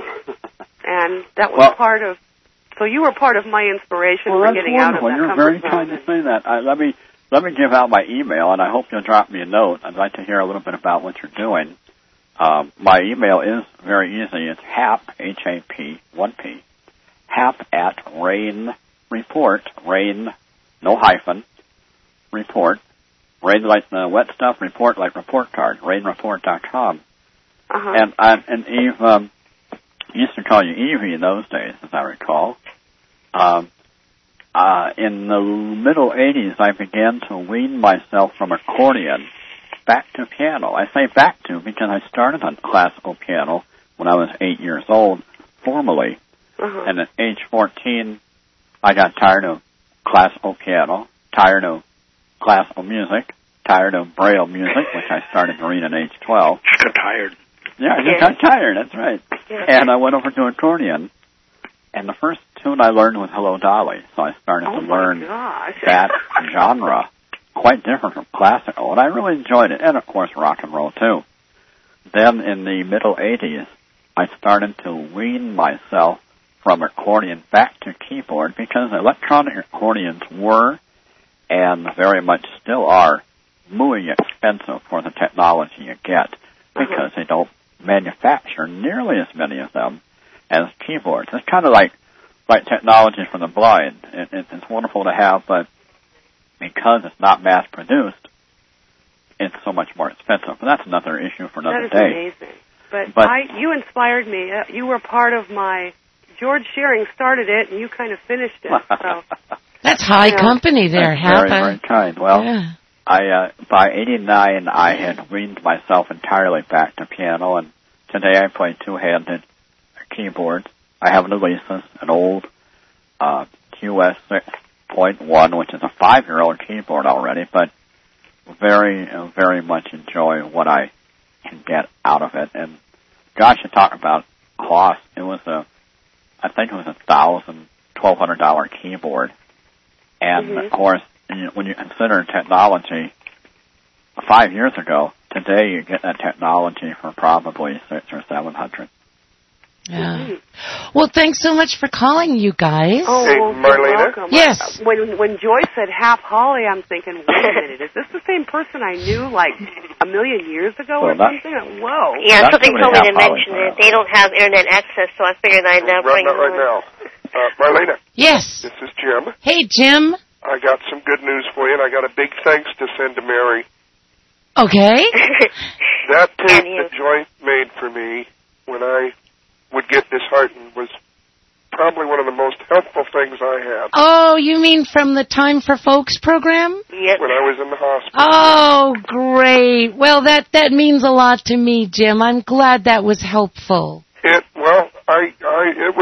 and that was Well- part of. So you were part of my inspiration Well, for that's getting out of wonderful. that You're comfort very zone. kind to say that. I, let me let me give out my email, and I hope you'll drop me a note. I'd like to hear a little bit about what you're doing. Um, my email is very easy. It's hap, H A P, one P, hap at Rain Report, Rain, no hyphen, report, Rain like the wet stuff, report like report card, rain report dot com. Uh-huh. And, I, and Eve, um, used to call you Evie in those days, as I recall. Um, uh, in the middle eighties, I began to wean myself from accordion back to piano. I say back to because I started on classical piano when I was eight years old, formally. Uh-huh. And at age fourteen, I got tired of classical piano, tired of classical music, tired of Braille music, which I started to read at age twelve. She got tired. Yeah, I just got tired, that's right. Yeah. And I went over to accordion, and the first tune I learned was Hello Dolly, so I started Oh to my learn gosh. that genre, quite different from classical, and I really enjoyed it, and of course rock and roll too. Then in the middle eighties, I started to wean myself from accordion back to keyboard because electronic accordions were, and very much still are, mooey expensive for the technology you get, because they don't manufacture nearly as many of them as keyboards. It's kind of like like technology for the blind. It, it, it's wonderful to have, but because it's not mass produced, it's so much more expensive. But that's another issue for another That is day. amazing. But, But- I, you inspired me. Uh, you were part of my. George Shearing started it, and you kind of finished it. So That's high Yeah. company there, That's very, Hap. very kind. Well, Yeah. I uh, by eighty-nine, I had weaned myself entirely back to piano, and today I play two-handed keyboards. I have an Alesis, an old uh, Q S six point one, which is a five-year-old keyboard already, but very, uh, very much enjoy what I can get out of it. And gosh, you talk about cost. It was a, I think it was a thousand, twelve hundred dollar keyboard, and Mhm. of course, you- when you consider technology, five years ago, today you get that technology for probably six or seven hundred. Yeah. Well, thanks so much for calling, you guys. Oh, Hey, well, you're Marlena? welcome. Yes. I- When when Joyce said Hap Holly, I'm thinking, wait a minute, is this the same person I knew like a million years ago or Well, that- something? Whoa. Yeah, That's something somebody told me to half hours mention ago. it. They don't have internet access, so I figured I'd uh, Right, bring not them right on. now. Uh, Marlena, Yes. this is Jim. Hey, Jim. I got some good news for you, and I got a big thanks to send to Mary. Okay. That tape And you. that Joy made for me when I would get disheartened was probably one of the most helpful things I had Oh, you mean from the Time for Folks program? Yep. when I was in the hospital. Oh, great. Well, that, that means a lot to me, Jim. I'm glad that was helpful. It well, I, I it was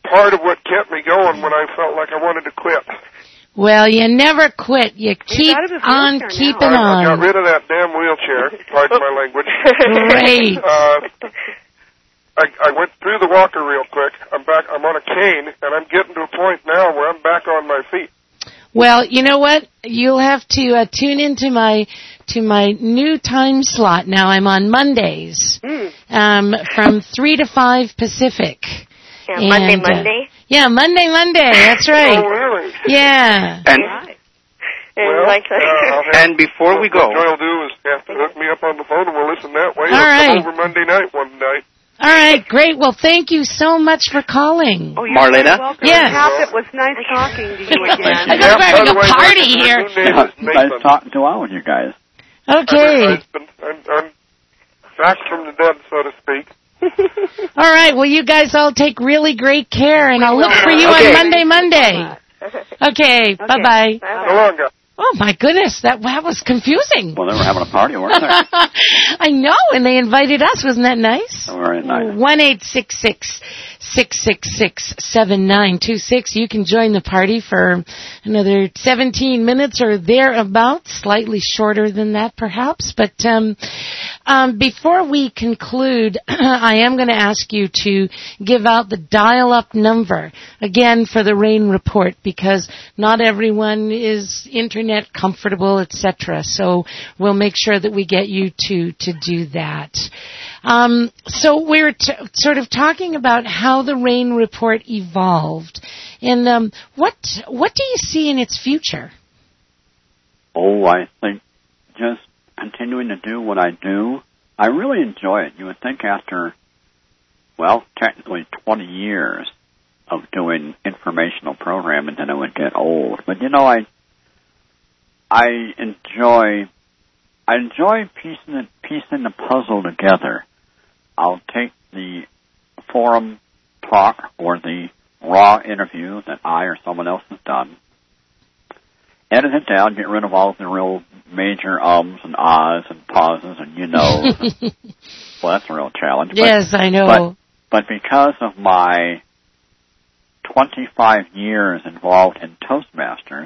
part of what kept me going when I felt like I wanted to quit. Well, you never quit. You keep out of his on wheelchair keeping I, I got on. rid of that damn wheelchair, pardon my language. Great. Uh, I, I went through the walker real quick. I'm back. I'm on a cane, and I'm getting to a point now where I'm back on my feet. Well, you know what? You'll have to uh, tune into my to my new time slot now. I'm on Mondays Mm. um, from three to five Pacific. Yeah, Monday, And, uh, Monday. Yeah, Monday, Monday. That's right. Oh, really? Yeah. And Right. And Well, like uh, I'll have- and before we what go, Joy'll do is have to hook me up on the phone, and we'll listen that way. All I'll right. come over Monday night one night. All right, great. Well, thank you so much for calling. Oh, you're Marlena? very welcome. Yes. Hap, it was nice talking to you I again. gotta Yeah, go back by to the the way, party my here. new name is Nice Nathan. talking to all of you guys. Okay. I'm, I'm, I'm back from the dead, so to speak. All right. Well, you guys all take really great care, and I'll look for you Okay. on Monday, Monday. Okay. Bye-bye. So long, guys. Oh, my goodness. That, that was confusing. Well, they were having a party, weren't they? I know, and they invited us. Wasn't that nice? Very nice. one eight six six, six six six, seven nine two six. You can join the party for another seventeen minutes or thereabouts, slightly shorter than that perhaps. But um, um, before we conclude, I am going to ask you to give out the dial-up number, again, for the rain report, because not everyone is internet comfortable, et cetera. So we'll make sure that we get you to, to do that. Um, so we're t- sort of talking about how the rain report evolved, and um, what what do you see in its future? Oh, I think just continuing to do what I do. I really enjoy it. You would think after, well, technically twenty years of doing informational programming that it would get old. But, you know, I I enjoy I enjoy piecing it, piecing the puzzle together. I'll take the forum talk or the raw interview that I or someone else has done, edit it down, get rid of all the real major ums and ahs and pauses and you know. Well, that's a real challenge. Yes, but, I know. But, but because of my twenty-five years involved in Toastmasters,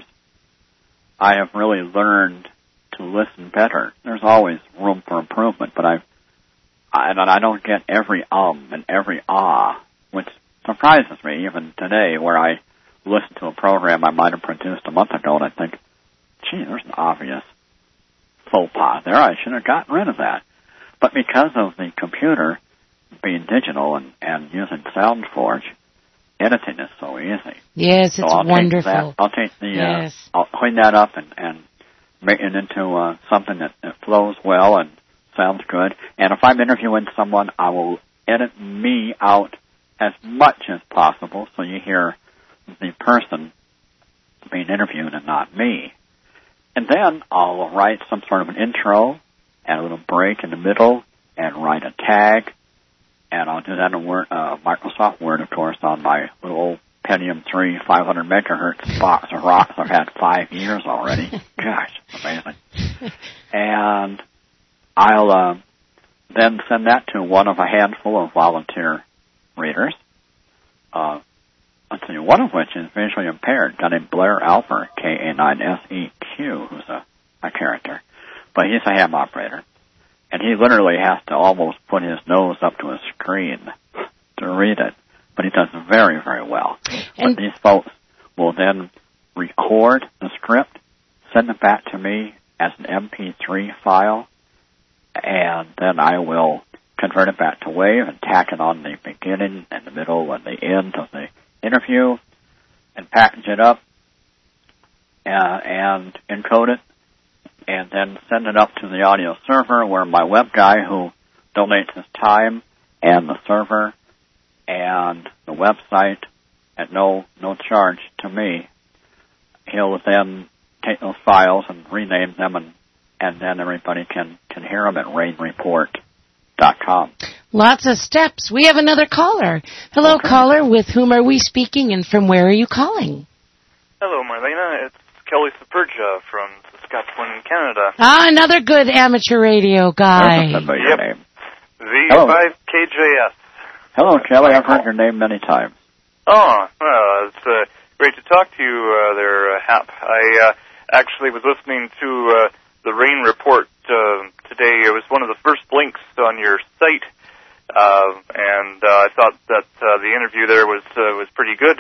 I have really learned to listen better. There's always room for improvement, but I've, I, and I don't get every um and every ah, which surprises me even today, where I listen to a program I might have produced a month ago and I think, gee, there's an obvious faux pas there. I should have gotten rid of that. But because of the computer being digital and, and using SoundForge, editing is so easy. Yes, it's so I'll wonderful. Take that, I'll take the, Yes. uh, I'll clean that up and, and make it into uh, something that, that flows well and sounds good. And if I'm interviewing someone, I will edit me out as much as possible so you hear the person being interviewed and not me. And then I'll write some sort of an intro and a little break in the middle and write a tag. And I'll do that in Word, uh, Microsoft Word, of course, on my little old Pentium three five hundred megahertz box of rocks I've had five years already. Gosh, amazing. And I'll uh, then send that to one of a handful of volunteer readers. Uh, let's see, one of which is visually impaired, a guy named Blair Alper, K A nine S E Q, who's a, a character. But he's a ham operator. And he literally has to almost put his nose up to a screen to read it. But he does very, very well. And but these folks will then record the script, send it back to me as an M P three file, and then I will convert it back to WAV and tack it on the beginning and the middle and the end of the interview and package it up uh, and encode it, and then send it up to the audio server where my web guy who donates his time and the server and the website at no no charge to me, he'll then take those files and rename them, and, and then everybody can, can hear them at rain report dot com. Lots of steps. We have another caller. Hello, Okay. caller. With whom are we speaking, and from where are you calling? Hello, Marlena. It's Kelly Saperja from Saskatchewan, Canada. Ah, another good amateur radio guy. There's a Yep. name. Z Hello. five K J S. Hello, Kelly. I've heard your name many times. Oh, well, it's uh, great to talk to you uh, there, uh, Hap. I uh, actually was listening to uh, the rain report uh, today. It was one of the first links on your site, uh, and uh, I thought that uh, the interview there was uh, was pretty good.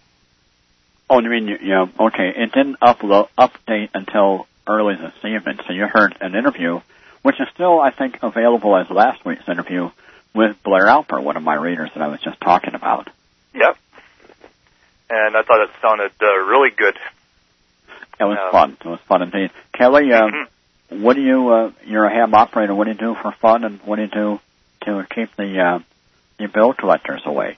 Oh, you mean, you, yeah, okay. It didn't upload, update until early this evening, so you heard an interview, which is still, I think, available as last week's interview with Blair Alper, one of my readers that I was just talking about. Yep. And I thought it sounded uh, really good. It was um, fun. It was fun indeed. Kelly, uh, mm-hmm. what do you, uh, you're a ham operator, what do you do for fun, and what do you do to keep the, uh, the bill collectors away?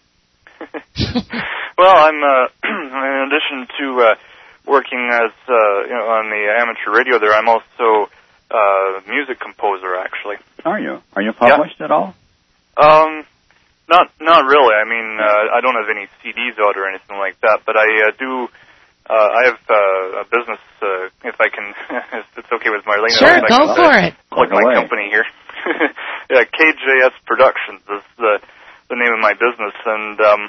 Well, I'm, uh, in addition to uh, working as, uh, you know, on the amateur radio there, I'm also a uh, music composer, actually. Are you? Are you published yeah. at all? Um, not not really. I mean, uh, I don't have any C Ds out or anything like that, but I uh, do, uh, I have uh, a business, uh, if I can, if it's okay with Marlena. Sure, I go can, for uh, it. Plug my company here. Yeah, K J S Productions is the, the name of my business, and, um,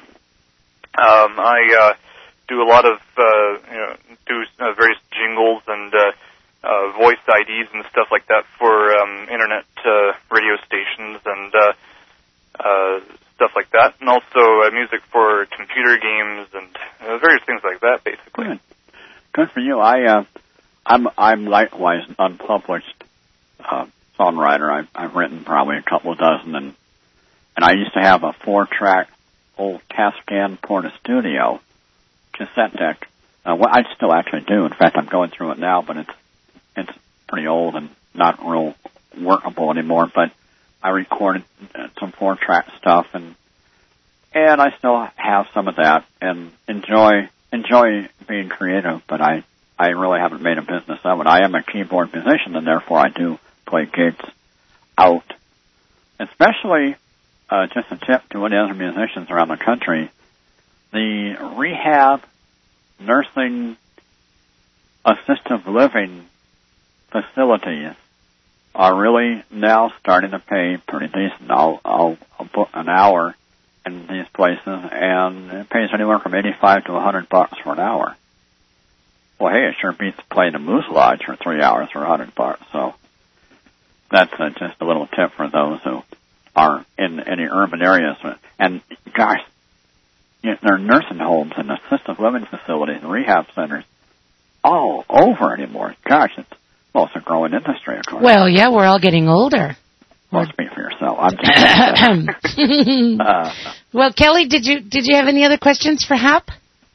Um, I uh, do a lot of uh, you know do uh, various jingles and uh, uh, voice I Ds and stuff like that for um, internet uh, radio stations and uh, uh, stuff like that, and also uh, music for computer games and uh, various things like that, basically. Good, good for you. I uh, I'm I'm likewise an unpublished uh, songwriter. I've I've written probably a couple of dozen, and and I used to have a four track. Old Tascam Porta Studio cassette deck. Uh, well, I still actually do. In fact, I'm going through it now, but it's it's pretty old and not real workable anymore. But I recorded uh, some four-track stuff, and and I still have some of that, and enjoy enjoy being creative. But I I really haven't made a business of it. I am a keyboard musician, and therefore I do play gigs out, especially. Uh, just a tip to any other musicians around the country, the rehab, nursing, assisted living facilities are really now starting to pay pretty decent. I'll, I'll, I'll book an hour in these places, and it pays anywhere from eighty-five to a hundred bucks for an hour. Well, hey, it sure beats playing a Moose Lodge for three hours for a hundred bucks. So that's uh, just a little tip for those who are in any urban areas. And, gosh, you know, there are nursing homes and assisted living facilities and rehab centers all over anymore. Gosh, it's, well, it's a growing industry, of course. Well, yeah, we're all getting older. Well, speak for yourself. I'm just uh, Well, Kelly, did you did you have any other questions for Hap?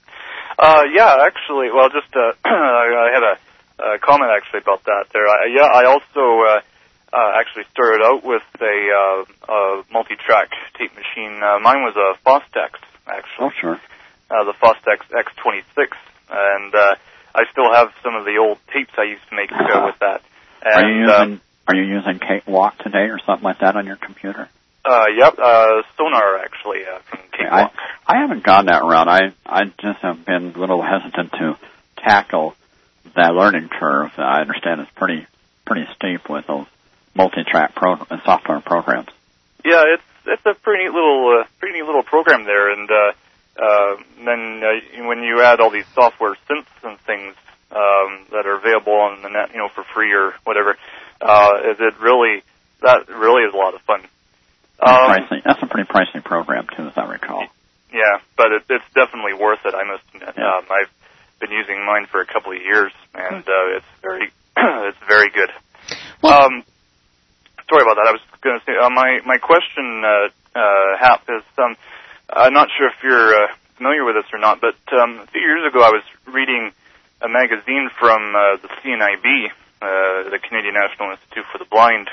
Uh, yeah, actually, well, just uh, I had a, a comment actually about that there. I, yeah, I also... Uh, Uh, actually started out with a, uh, a multi-track tape machine. Uh, mine was a Fostex, actually. Oh, sure. Uh, the Fostex X twenty-six, and uh, I still have some of the old tapes I used to make uh, with that. And, are you using uh, Are you using Cakewalk today or something like that on your computer? Uh, yep, uh, Sonar actually uh, from Cakewalk. I, I haven't gone that route. I I just have been a little hesitant to tackle that learning curve. I understand it's pretty pretty steep with those multi-track pro- software programs. Yeah, it's it's a pretty neat little uh, pretty neat little program there, and uh, uh, then uh, when you add all these software synths and things um, that are available on the net, you know, for free or whatever, uh, it really that really is a lot of fun. Um, pricey. That's a pretty pricey program too, as I recall. Yeah, but it, it's definitely worth it. I must admit. Yeah. Um, I've been using mine for a couple of years, and uh, it's very it's very good. Well, um, Sorry about that. I was going to say, uh, my, my question, uh, uh, Hap, is, um, I'm not sure if you're uh, familiar with this or not, but um, a few years ago I was reading a magazine from uh, the C N I B, uh, the Canadian National Institute for the Blind,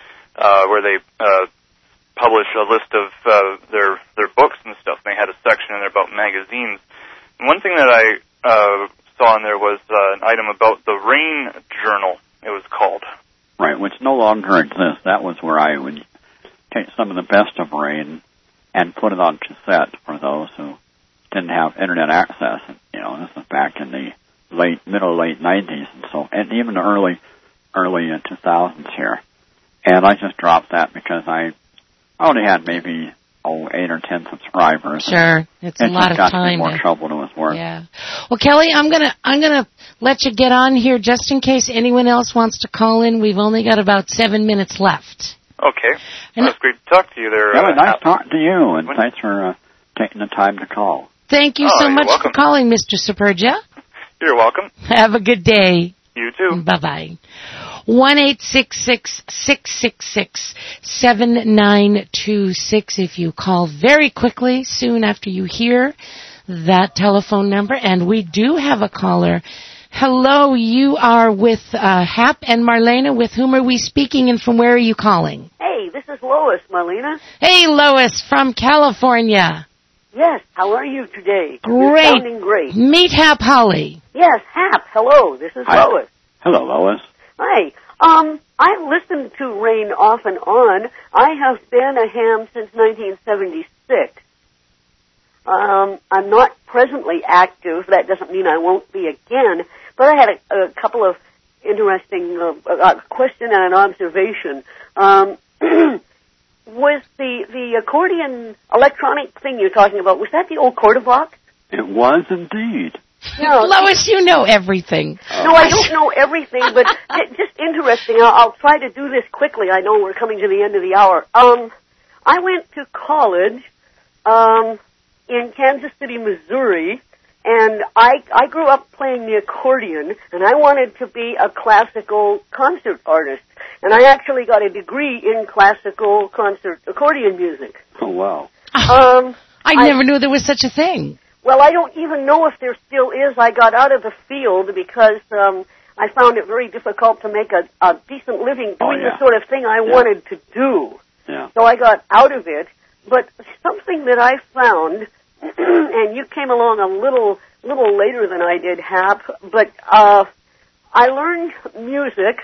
uh, where they uh, publish a list of uh, their their books and stuff, and they had a section in there about magazines. And one thing that I uh, saw in there was uh, an item about the Rain Journal, it was called. Right, which no longer exists. That was where I would take some of the best of Rain and put it on cassette for those who didn't have internet access. You know, this was back in the late, middle, late nineties, and so, and even the early, early two thousands here. And I just dropped that because I only had maybe oh, eight or ten subscribers. Sure, it's a lot of got time. more to, trouble than it's worth. Yeah. Well, Kelly, I'm gonna I'm gonna let you get on here just in case anyone else wants to call in. We've only got about seven minutes left. Okay. Well, it's great to talk to you there. Yeah, uh, nice Hap. talking to you, and when? thanks for uh, taking the time to call. Thank you oh, so much welcome. for calling, Mister Superja. You're welcome. Have a good day. You too. Bye-bye. one eight six six, six six six, seven nine two six if you call very quickly soon after you hear that telephone number. And we do have a caller. Hello, you are with uh, Hap and Marlena. With whom are we speaking and from where are you calling? Hey, this is Lois, Marlena. Hey, Lois from California. Yes, how are you today? Great. You're sounding great. Meet Hap Holly. Yes, Hap, hello, this is Hi. Lois. Hello, Lois. Hi. Um, I listened to Rain off and on. I have been a ham since nineteen seventy-six. Um, I'm not presently active. That doesn't mean I won't be again. But I had a, a couple of interesting uh, a question and an observation. Um, was the the accordion electronic thing you're talking about? Was that the old Cordovox? It was indeed. No, Lois, you know everything. No, I don't know everything, but just interesting. I'll, I'll try to do this quickly. I know we're coming to the end of the hour. Um, I went to college um, in Kansas City, Missouri, and I I grew up playing the accordion, and I wanted to be a classical concert artist. And I actually got a degree in classical concert accordion music. Oh, wow. Um, I, I never knew there was such a thing. Well, I don't even know if there still is. I got out of the field because um, I found it very difficult to make a, a decent living doing oh, yeah. the sort of thing I yeah. wanted to do. Yeah. So I got out of it. But something that I found, and you came along a little little later than I did, Hap, but uh, I learned music,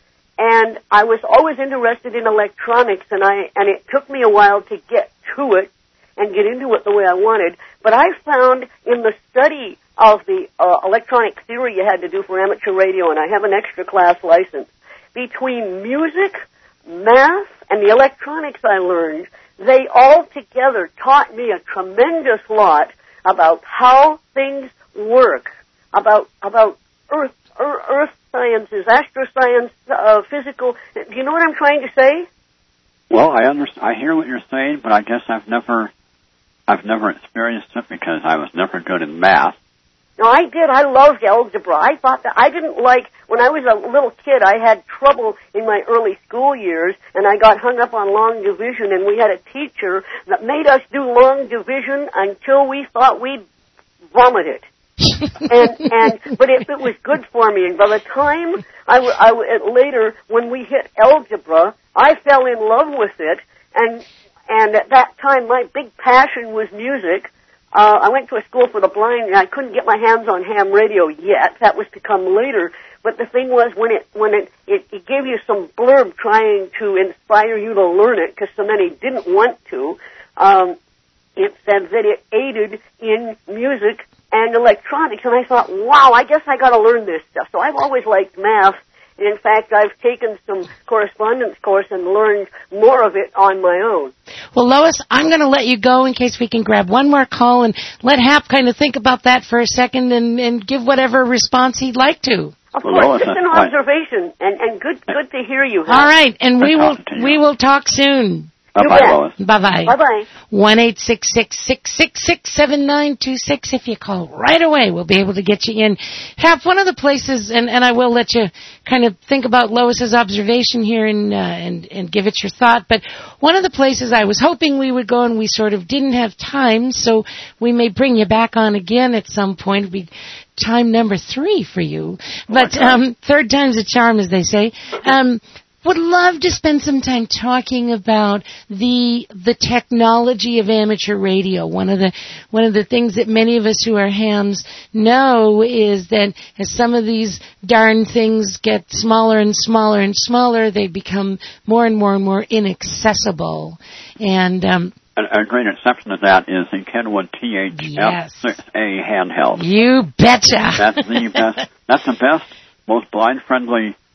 and I was always interested in electronics, and I and it took me a while to get to it and get into it the way I wanted. But I found in the study of the uh, electronic theory you had to do for amateur radio, and I have an extra class license, between music, math, and the electronics I learned, they all together taught me a tremendous lot about how things work, about about earth earth, earth sciences, astroscience, uh, physical. Do you know what I'm trying to say? Well, I understand. I hear what you're saying, but I guess I've never, I've never experienced it because I was never good in math. No, I did. I loved algebra. I thought that I didn't like, when I was a little kid, I had trouble in my early school years, and I got hung up on long division, and we had a teacher that made us do long division until we thought we'd vomit it. and and but it, it was good for me. And by the time I, w- I w- later, when we hit algebra, I fell in love with it. And and at that time, my big passion was music. Uh, I went to a school for the blind, and I couldn't get my hands on ham radio yet. That was to come later. But the thing was, when it when it it, it gave you some blurb trying to inspire you to learn it, because so many didn't want to. Um, it said that it aided in music and electronics, and I thought, wow, I guess I got to learn this stuff. So I've always liked math, and in fact, I've taken some correspondence course and learned more of it on my own. Well, Lois, I'm going to let you go in case we can grab one more call and let Hap kind of think about that for a second and, and give whatever response he'd like to. Of well, course, Lois, just an observation, and, and good good to hear you. All right, and we will to we will talk soon. Bye-bye, Lois. Bye-bye. Bye-bye. one eight six six, six six six, seven nine two six. If you call right away, we'll be able to get you in. Hap, one of the places, and, and I will let you kind of think about Lois's observation here and, uh, and, and give it your thought, but one of the places I was hoping we would go and we sort of didn't have time, so we may bring you back on again at some point. It'll be time number three for you. But um, third time's a charm, as they say. Um Would love to spend some time talking about the the technology of amateur radio. One of the one of the things that many of us who are hams know is that as some of these darn things get smaller and smaller and smaller, they become more and more and more inaccessible. And um, a, a great exception to that is the Kenwood T H F six A handheld. You betcha. That's the best. That's the best, most blind-friendly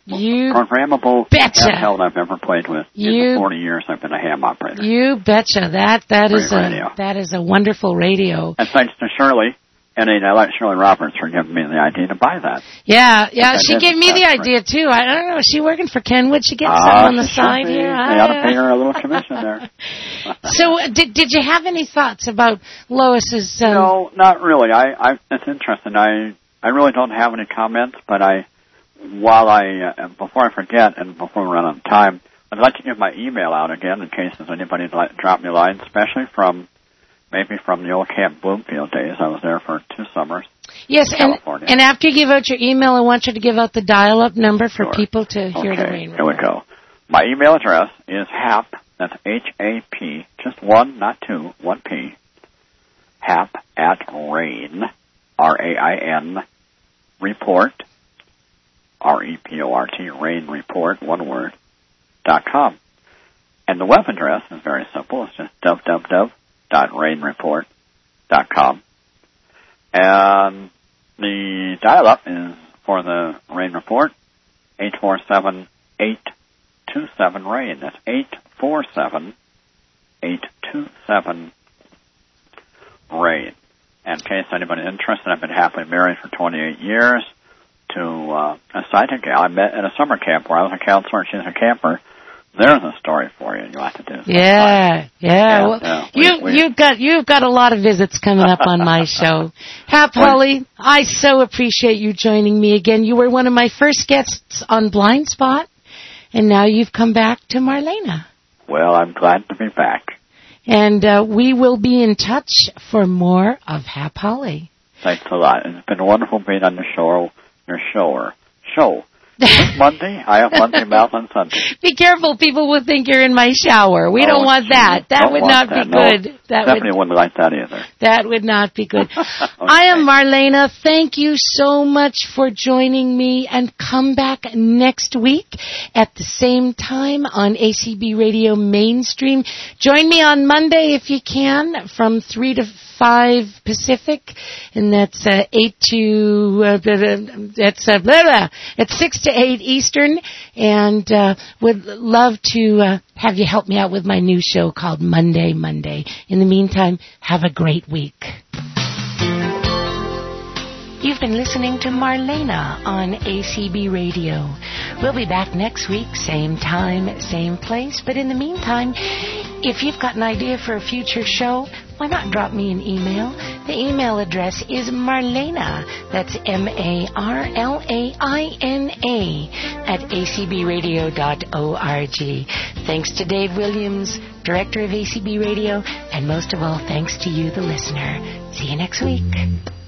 You programmable betcha. handheld I've ever played with. You, in the forty years I've been a ham operator. You betcha. That that Great is radio. a that is a wonderful radio. And thanks to Shirley, and I like Shirley Roberts for giving me the idea to buy that. Yeah, yeah. She did. gave me the That's idea too. I don't know. Is she working for Kenwood? She gets Ah, some on the she should side be. here. They I, ought to pay her a little commission there. So, uh, did did you have any thoughts about Lois's? Um, No, not really. I, I it's interesting. I I really don't have any comments, but I while I uh, before I forget and before we run out of time, I'd like to give my email out again in case there's anybody who'd like to drop me a line, especially from maybe from the old Camp Bloomfield days. I was there for two summers. Yes, and, and after you give out your email, I want you to give out the dial-up number for Sure. people to hear okay, the rain here we go. My email address is hap, that's H A P, just one, not two, one P, hap at rain, R A I N, report, R E P O R T, rain report, one word, dot com. And the web address is very simple. It's just w w w dot rain report dot com. And the dial-up is for the rain report, eight four seven, eight two seven, rain. That's eight four seven, eight two seven, rain. And in case anybody's interested, I've been happily married for twenty-eight years to uh, a sighted gal I met at a summer camp where I was a counselor and she was a camper. There's a story for you. You'll have to do. Yeah, yeah. Yeah, well, yeah. you We- we- you've got you've got a lot of visits coming up on my show. Hap Holly, I so appreciate you joining me again. You were one of my first guests on Blind Spot, and now you've come back to Marlena. Well, I'm glad to be back. And uh, we will be in touch for more of Hap Holly. Thanks a lot. It's been wonderful being on the show. Your show or show. This Monday, I have Monday, Mouth on Sunday. Be careful, people will think you're in my shower. We Oh, don't want that. That don't would want not that. be No, good. That definitely would wouldn't like that either. that would not be good. I am Marlena. Thank you so much for joining me, and come back next week at the same time on A C B Radio Mainstream. Join me on Monday if you can from three to five Pacific, and that's uh, eight to uh, that's uh, blah, blah, it's six to eight Eastern, and uh, would love to uh, have you help me out with my new show called Monday Monday. In the meantime, have a great week. You've been listening to Marlena on A C B Radio. We'll be back next week, same time, same place. But in the meantime, if you've got an idea for a future show, why not drop me an email? The email address is Marlena, that's M A R L A I N A, at a c b radio dot org. Thanks to Dave Williams, Director of A C B Radio, and most of all, thanks to you, the listener. See you next week.